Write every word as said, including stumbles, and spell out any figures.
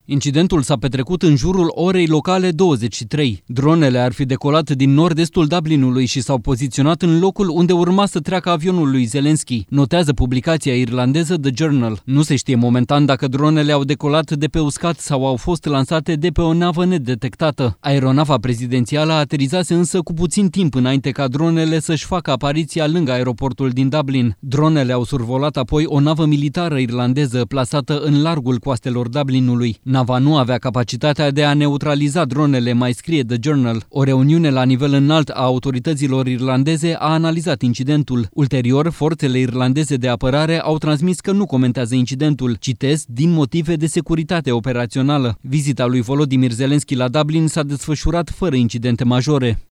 Incidentul s-a petrecut în jurul orei locale douăzeci și trei. Dronele ar fi decolat din nord-estul Dublinului și s-au poziționat în locul unde urma să treacă avionul lui Zelensky, notează publicația irlandeză The Journal. Nu se știe momentan dacă dronele au decolat de pe uscat sau au fost lansate de pe o navă nedetectată. Aeronava prezidențială aterizase însă cu puțin timp înainte ca dronele să-și facă apariția lângă aeroportul din Dublin. Dronele au survolat apoi o navă militară irlandeză plasată în largul coastelor Dublinului. Nava nu avea capacitatea de a neutraliza dronele, mai scrie The Journal. O reuniune la nivel înalt a autorităților irlandeze a analizat incidentul. Ulterior, forțele irlandeze de apărare au transmis că nu comentează incidentul, citez, din motive de securitate operațională. Vizita lui Volodymyr Zelensky la Dublin s-a desfășurat fără incidente majore.